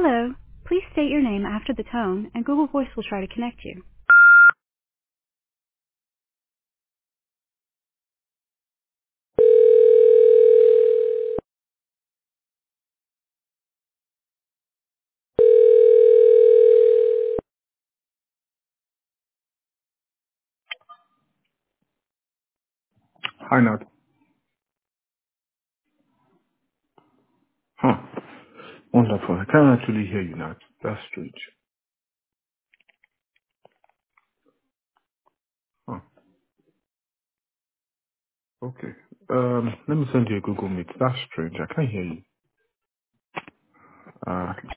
Hello. Please state your name after the tone, and Google Voice will try to connect you. Hi, Nat. Huh. Wonderful. I can't actually hear you, Nat. That's strange. Huh. Okay. Let me send you a Google Meet. That's strange. I can't hear you.